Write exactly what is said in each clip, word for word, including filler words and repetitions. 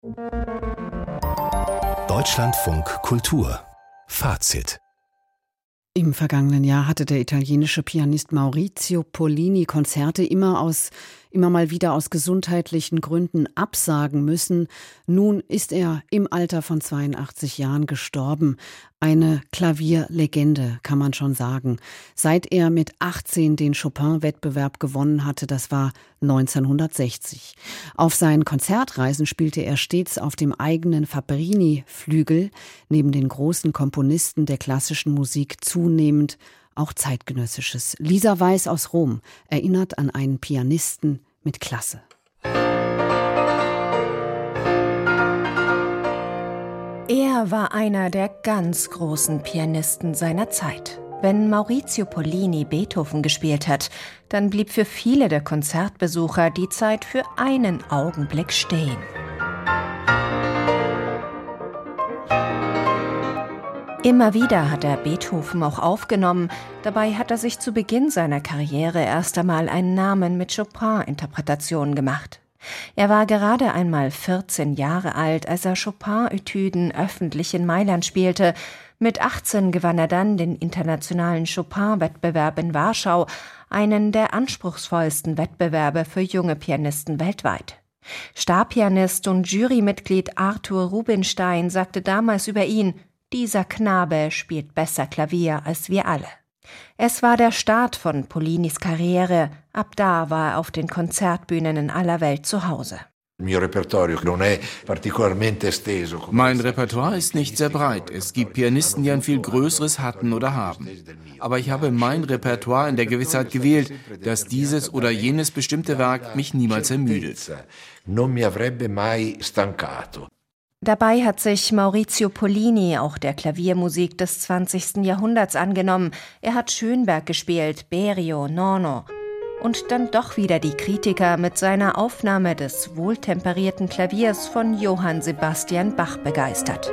Deutschlandfunk Kultur Fazit. Im vergangenen Jahr hatte der italienische Pianist Maurizio Pollini Konzerte immer aus, immer mal wieder aus gesundheitlichen Gründen absagen müssen. Nun ist er im Alter von zweiundachtzig Jahren gestorben. Eine Klavierlegende, kann man schon sagen. Seit er mit achtzehn den Chopin-Wettbewerb gewonnen hatte, das war neunzehnhundertsechzig. Auf seinen Konzertreisen spielte er stets auf dem eigenen Fabrini-Flügel, neben den großen Komponisten der klassischen Musik zunehmend auch zeitgenössisches. Lisa Weiß aus Rom erinnert an einen Pianisten mit Klasse. Er war einer der ganz großen Pianisten seiner Zeit. Wenn Maurizio Pollini Beethoven gespielt hat, dann blieb für viele der Konzertbesucher die Zeit für einen Augenblick stehen. Immer wieder hat er Beethoven auch aufgenommen. Dabei hat er sich zu Beginn seiner Karriere erst einmal einen Namen mit Chopin-Interpretationen gemacht. Er war gerade einmal vierzehn Jahre alt, als er Chopin-Etüden öffentlich in Mailand spielte. Mit achtzehn gewann er dann den internationalen Chopin-Wettbewerb in Warschau, einen der anspruchsvollsten Wettbewerbe für junge Pianisten weltweit. Starpianist und Jurymitglied Arthur Rubinstein sagte damals über ihn: Dieser Knabe spielt besser Klavier als wir alle. Es war der Start von Pollinis Karriere. Ab da war er auf den Konzertbühnen in aller Welt zu Hause. Mein Repertoire ist nicht sehr breit. Es gibt Pianisten, die ein viel größeres hatten oder haben. Aber ich habe mein Repertoire in der Gewissheit gewählt, dass dieses oder jenes bestimmte Werk mich niemals ermüdet. Dabei hat sich Maurizio Pollini auch der Klaviermusik des zwanzigsten Jahrhunderts angenommen. Er hat Schönberg gespielt, Berio, Norno. Und dann doch wieder die Kritiker mit seiner Aufnahme des wohltemperierten Klaviers von Johann Sebastian Bach begeistert.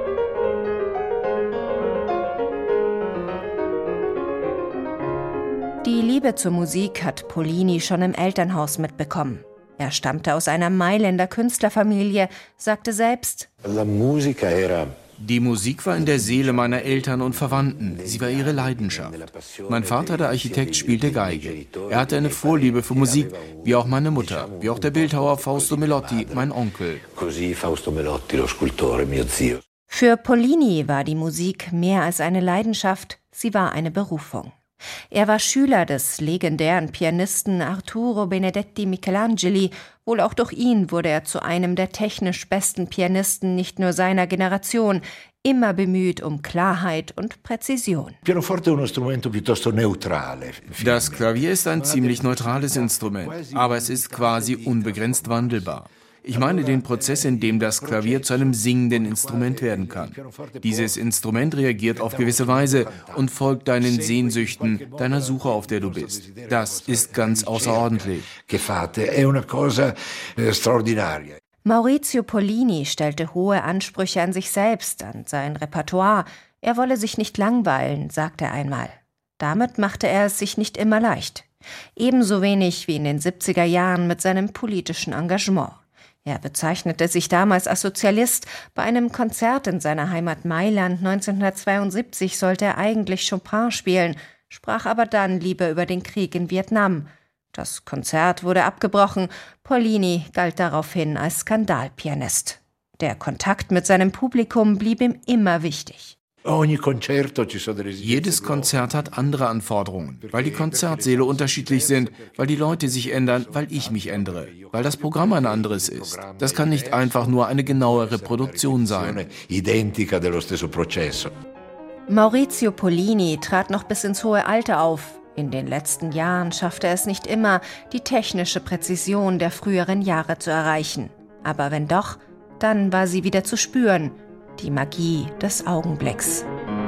Die Liebe zur Musik hat Pollini schon im Elternhaus mitbekommen. Er stammte aus einer Mailänder Künstlerfamilie, sagte selbst: Die Musik war in der Seele meiner Eltern und Verwandten. Sie war ihre Leidenschaft. Mein Vater, der Architekt, spielte Geige. Er hatte eine Vorliebe für Musik, wie auch meine Mutter, wie auch der Bildhauer Fausto Melotti, mein Onkel. Für Pollini war die Musik mehr als eine Leidenschaft, sie war eine Berufung. Er war Schüler des legendären Pianisten Arturo Benedetti Michelangeli. Wohl auch durch ihn wurde er zu einem der technisch besten Pianisten nicht nur seiner Generation, immer bemüht um Klarheit und Präzision. Das Klavier ist ein ziemlich neutrales Instrument, aber es ist quasi unbegrenzt wandelbar. Ich meine den Prozess, in dem das Klavier zu einem singenden Instrument werden kann. Dieses Instrument reagiert auf gewisse Weise und folgt deinen Sehnsüchten, deiner Suche, auf der du bist. Das ist ganz außerordentlich. Maurizio Pollini stellte hohe Ansprüche an sich selbst, an sein Repertoire. Er wolle sich nicht langweilen, sagte er einmal. Damit machte er es sich nicht immer leicht. Ebenso wenig wie in den siebziger Jahren mit seinem politischen Engagement. Er bezeichnete sich damals als Sozialist. Bei einem Konzert in seiner Heimat Mailand neunzehnhundertzweiundsiebzig sollte er eigentlich Chopin spielen, sprach aber dann lieber über den Krieg in Vietnam. Das Konzert wurde abgebrochen. Pollini galt daraufhin als Skandalpianist. Der Kontakt mit seinem Publikum blieb ihm immer wichtig. Jedes Konzert hat andere Anforderungen, weil die Konzertsäle unterschiedlich sind, weil die Leute sich ändern, weil ich mich ändere, weil das Programm ein anderes ist. Das kann nicht einfach nur eine genaue Reproduktion sein. Maurizio Pollini trat noch bis ins hohe Alter auf. In den letzten Jahren schaffte er es nicht immer, die technische Präzision der früheren Jahre zu erreichen. Aber wenn doch, dann war sie wieder zu spüren. Die Magie des Augenblicks.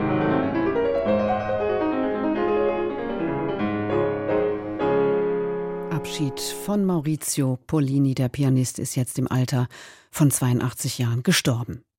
Abschied von Maurizio Pollini. Der Pianist ist jetzt im Alter von zweiundachtzig Jahren gestorben.